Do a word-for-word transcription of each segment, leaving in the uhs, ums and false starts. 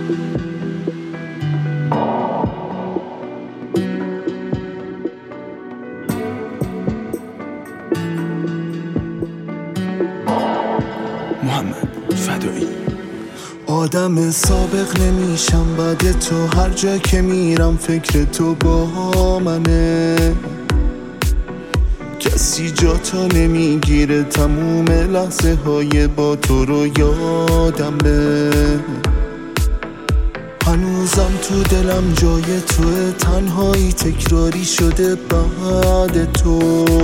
محمد فدایی. آدم سابق نمیشم بعد تو، هر جا که میرم فکر تو با منه. کسی جا تا نمیگیره، تموم لحظه های با تو رو یادمه. هنوزم تو دلم جای توه، تنهایی تکراری شده بعد تو.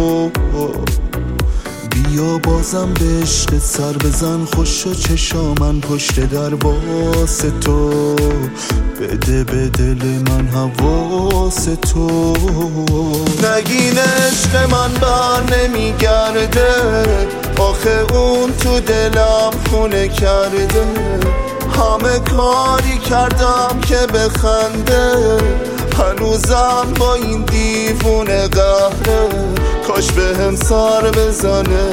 بیا بازم به عشقت سر بزن، خوش و چشامن پشت در واسه تو. بده به دل من حواس تو. نگین عشق من بر نمیگرده، آخه اون تو دلم خونه کرده. همه کاری کردم که بخنده، هنوزم با این دیوونه قهره. کاش به هم سر بزنه.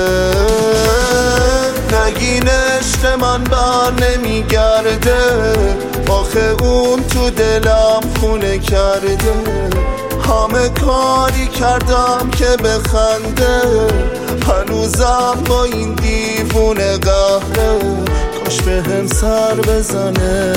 نگین عشق من بر نمیگرده، آخه اون تو دلم خونه کرده. همه کاری کردم که بخنده، هنوزم با این دیوونه قهره. کاش به هم سر بزنه.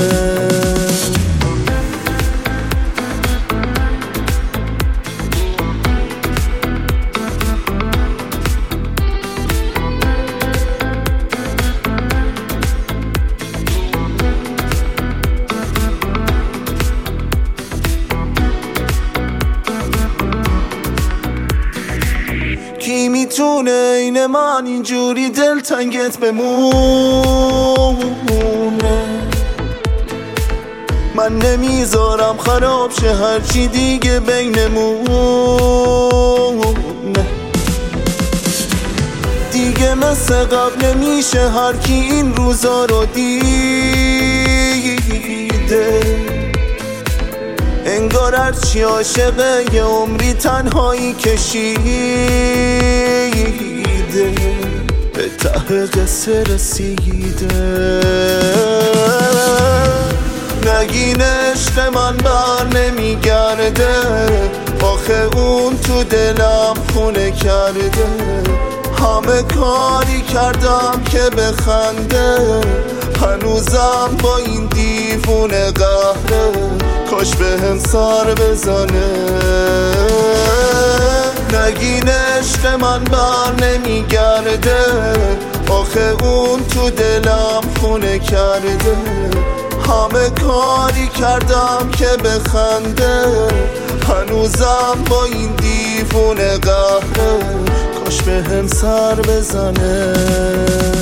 کی میتونه این من اینجوری دلتنگت بمونه؟ من نمیذارم خراب شه هرچی دیگه بینمونه. دیگه مثل قبل نمیشه هر کی این روزا رو دیده. انگار هرچی عاشقه یه عمری تنهایی کشیده، به ته قصه رسیده. نگین عشق من بر نمیگرده، آخه اون تو دلم خونه کرده. همه کاری کردم که بخنده، هنوزم با این دیوونه قهره. کاش به هم سر بزنه. نگین عشق من بر نمیگرده، آخه اون تو دلم خونه کرده. همه کاری کردم که بخنده، هنوزم با این دیوونه قهره. کاش به هم سر بزنه.